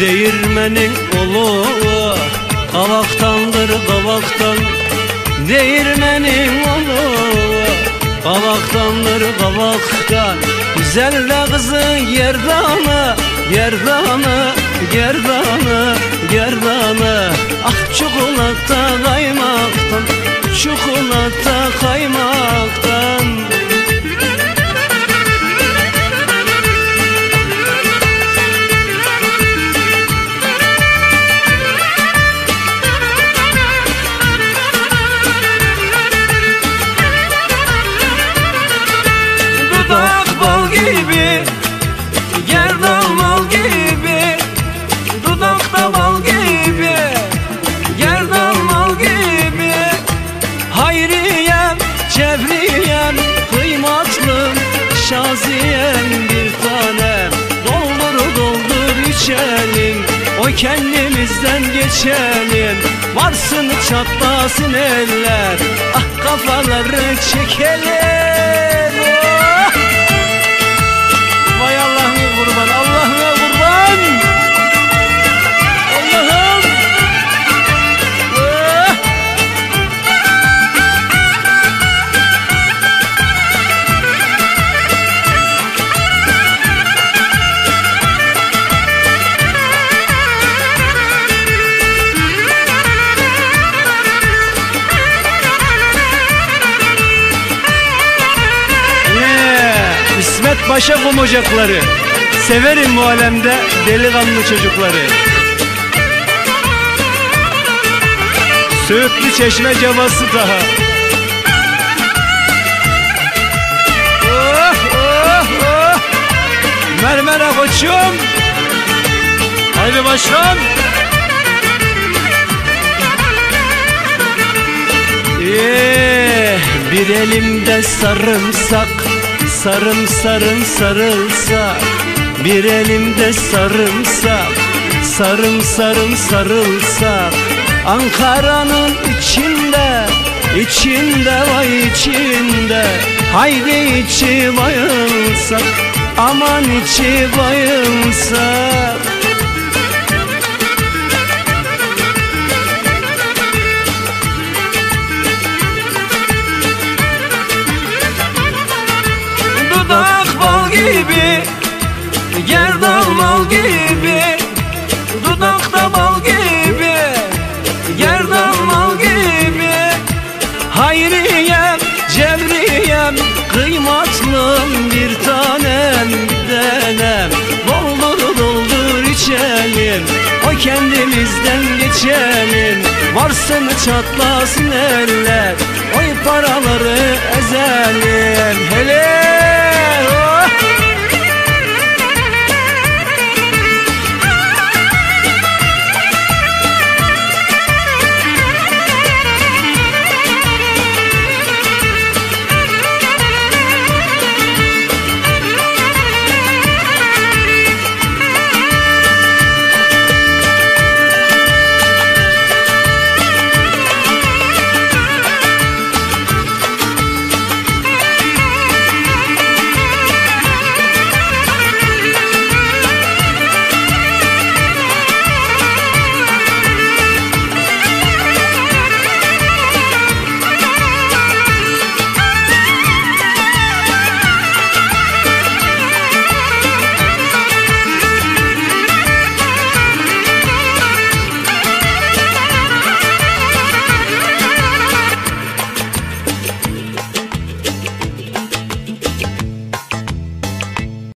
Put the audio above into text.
Değirmenin olu kavaktandır kavaktan. Değirmenin olu kavaktandır kavaktan. Güzel de kızın gerdanı, gerdanı, gerdanı, gerdanı. Ah çikolata kaymaktan, çikolata kaymaktan. Dudak bal gibi, gerdan mal gibi. Dudakta bal gibi, gerdan mal gibi. Hayriyem, cevriyem, kıymatlım, şaziyem bir tanem. Doldur doldur içelim, o kendimizden geçelim. Varsın çatlasın eller, ah kafaları çekelim. Oh! Vay Allah'ına kurban, Allah'ına kurban. Allah'ım. Oh! İsmet Paşa kumacakları, severim bu alemde delikanlı çocukları. Söğütlü Çeşme cabası daha. Oh oh oh. Mermere koçum. Haydi başkan. Bir elimde sarımsak, sarım sarım sarılsak. Bir elimde sarımsak, sarım sarım sarılsak. Ankara'nın içinde, içinde vay içinde. Haydi içi bayılsak, aman içi bayılsak. Dudak bal gibi, gerdan mal gibi. Dudakta bal gibi, gerdan mal gibi. Hayriyem, cevriyem, kıymatlım bir tanem, denem. Doldur doldur içelim, o kendimizden geçelim. Varsın çatlasın eller, oy paraları ezelim. Hele